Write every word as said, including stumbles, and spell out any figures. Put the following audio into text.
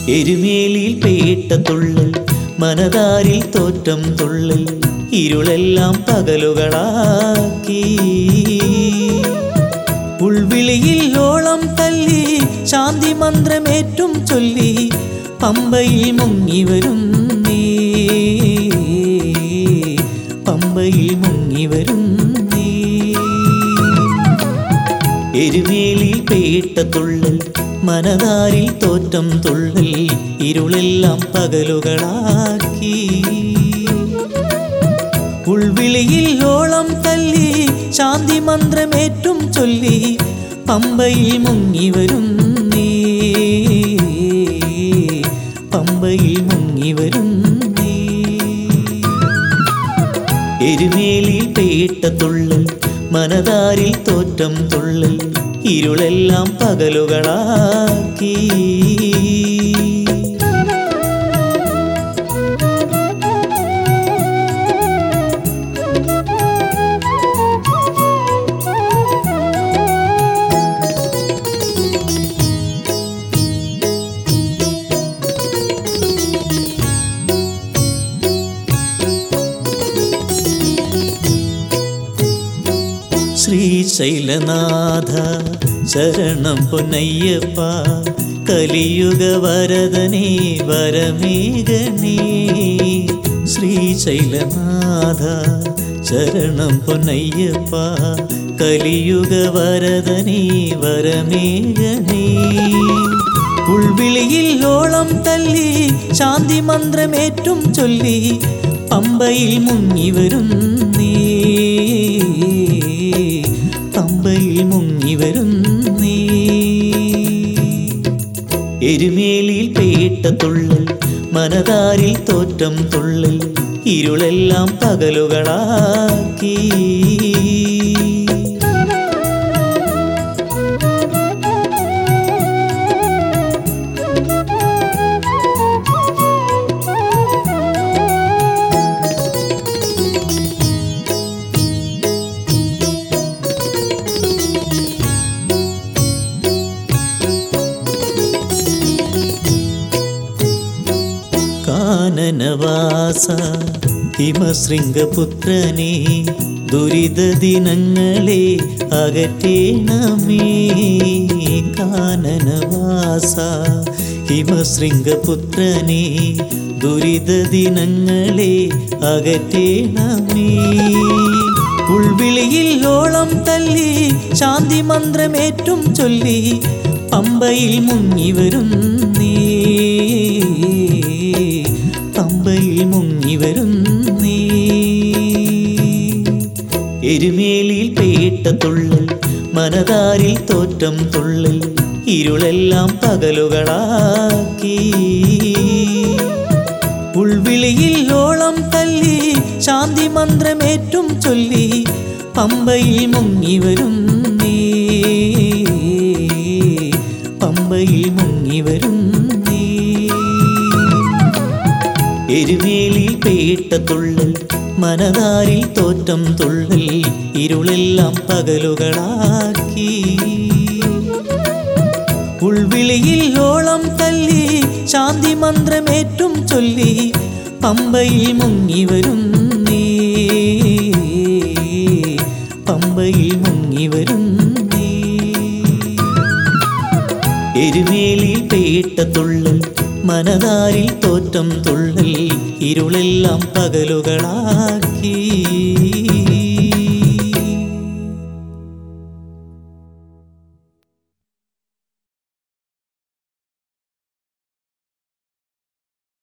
എരുമേലിയിൽ പേട്ട തുള്ളൽ, മനതാരിൽ തോറ്റം തുള്ളൽ, ഇരുളെല്ലാം പകലുകളാക്കി. ഉൾവിളിയിൽ ഓളം തല്ലി ശാന്തി മന്ത്രമേറ്റും ചൊല്ലി പമ്പയിൽ മുങ്ങിവരും നീ, പമ്പയിൽ മുങ്ങിവരും നീ. എരുമേലിയിൽ പേട്ട തുള്ളൽ, മനതാരിൽ തോറ്റം തുള്ളൽ, ഇരുളെല്ലാം പകലുകളാക്കി. ഉൾവിളിയിൽ ഓളം തല്ലി ശാന്തി മന്ത്രമേറ്റും ചൊല്ലി പമ്പയിൽ മുങ്ങിവരും നീ, പമ്പയിൽ മുങ്ങിവരും നീ. എരുമേലിയിൽ പേട്ട തുള്ളൽ, മനതാരിൽ തോറ്റം തുള്ളൽ, ഇരുളെല്ലാം പകലുകളാക്കി. ശ്രീശൈലനാഥ ശരണം പൊന്നയ്യപ്പ, കലിയുഗ വരദനേ വരമേഘനേ. ശ്രീശൈലനാഥ ശരണം പൊന്നയ്യപ്പ, കലിയുഗ വരദനേ വരമേഘനേ. ഉൾവിളിയിൽ ഓളം തല്ലി ശാന്തി മന്ത്രമേറ്റും ചൊല്ലി പമ്പയിൽ മുങ്ങിവരും നീ, പമ്പയിൽ മുങ്ങിവരും നീ. എരുമേലിയിൽ പേട്ട തുള്ളൽ, മനതാരിൽ തോറ്റം തുള്ളൽ, ഇരുളെല്ലാം പകലുകളാക്കി. കാനനവാസ ഹിമശൃംഗപുത്രനേ, ദുരിത ദിനങ്ങളെ അകറ്റേണമേ. കാനനവാസ ഹിമശൃംഗപുത്രനേ, ദുരിത ദിനങ്ങളെ അകറ്റേണമേ. ഉൾവിളിയിൽ ഓളം തല്ലി ശാന്തി മന്ത്രമേറ്റും ചൊല്ലി പമ്പയിൽ മുങ്ങിവരും നീ, പമ്പയിൽ മുങ്ങിവരും നീ. എരുമേലിയിൽ പേട്ട തുള്ളൽ, മനതാരിൽ തോറ്റം തുള്ളൽ, ഇരുളെല്ലാം പകലുകളാക്കി. ഉൾവിളിയിൽ ഓളം തല്ലി ശാന്തി മന്ത്രമേറ്റും ചൊല്ലി പമ്പയിൽ മുങ്ങിവരും നീ, പമ്പയിൽ മുങ്ങിവരും നീ. എരുമേലിയിൽ പേട്ട തുള്ളൽ, മനതാരിൽ തോറ്റം തുള്ളൽ, ഇരുളെല്ലാം പകലുകളാക്കി. ഉൾവിളിയിൽ ഓളം തല്ലി ശാന്തി മന്ത്രമേറ്റും ചൊല്ലി പമ്പയിൽ മുങ്ങിവരും നീ, പമ്പയിൽ മുങ്ങിവരും നീ. എരുമേലിയിൽ പേട്ട തുള്ളൽ, മനതാരിൽ തോറ്റം തുള്ളൽ, ഇരുളെല്ലാം പകലുകളാക്കി.